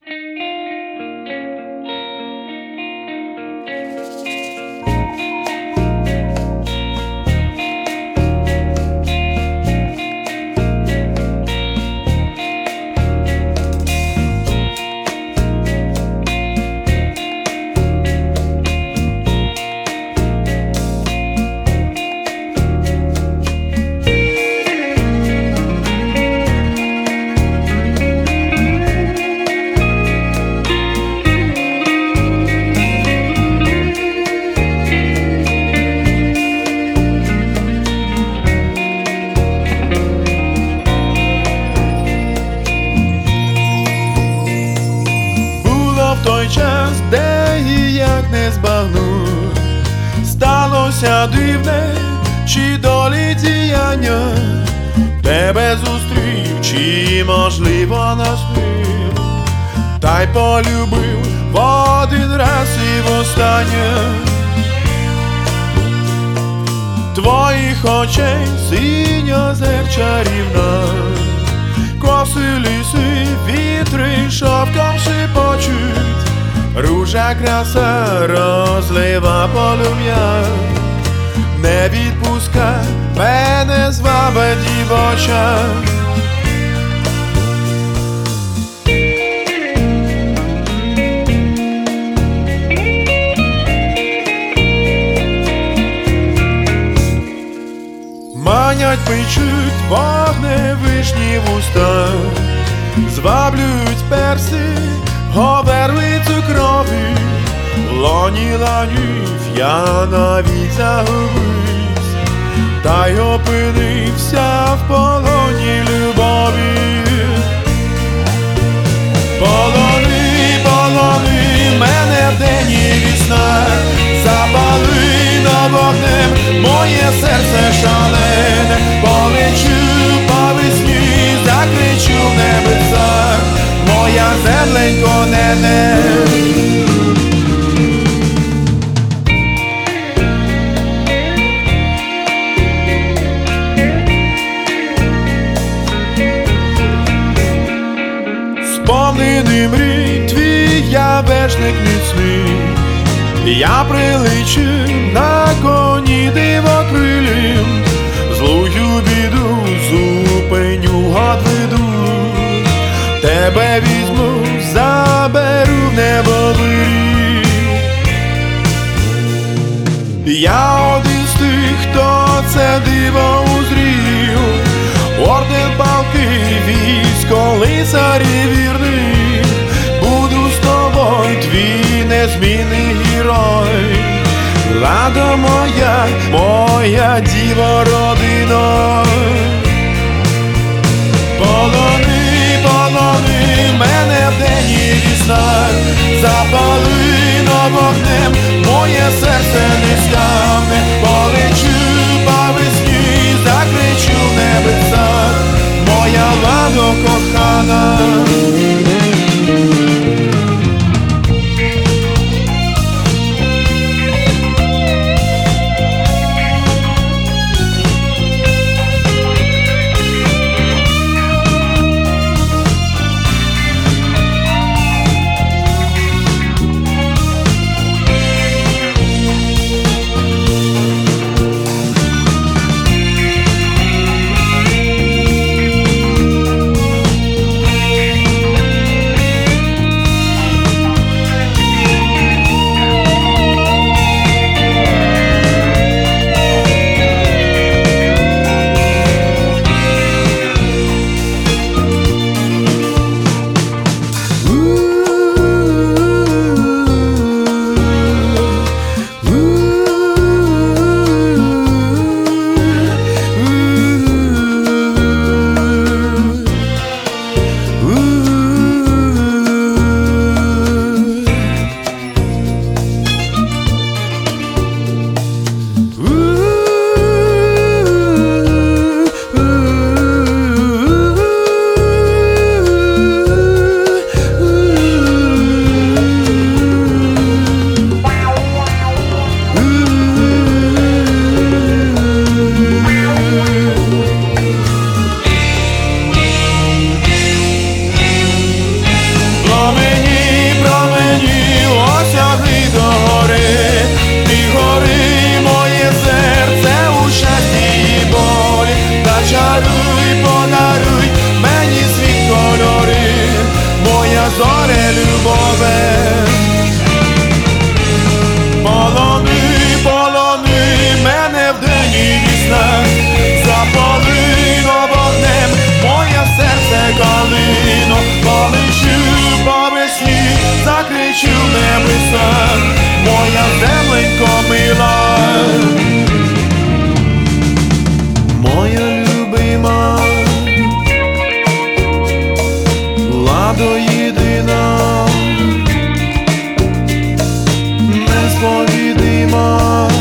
Той час, де і як не збагну, сталося дивне, чи долі діяння, тебе зустрів, чи можливо наснив, та й полюбив в один раз і востаннє. Твоїх очей синь озер чарівна, коси ліси, вітри шовком шепочуть, ружа краса розлива полум'я, не відпускай мене з ваби дівоча. Манять печуть вогневишні вуста, зваблюють перси, говерлицю крові, в лоні ланів я навіть загубився, та й опинився в полоні любові. Полони, полони мене вдень і вісна, запали над вогнем моє серце шалене, полечу по весні, закричу в небесах, моя земленько нене. Сповнений мрій твій я вершник міцний, я прилечу на коні дивокрилім, злую біду зупиню, одведу, тебе візьму, заберу в небо вирій. Я один з тих, хто це диво узрів, орден палки, військо, лицарів вірних, буду з тобою, твій незмінний герой. Лада моя, моя діва родина. Полони, полони мене вдень і вісна, запали над вогнем моє серце нескамне, полечу по весні, закричу в небесах, моя ладо кохана. зоре любове. Полони, полони мене вдень і вісна, запали вогнем моє серце калино, полечу по весні, закричу в небеса, моя земленько мила, моя любима, ладо єдина, несповідима.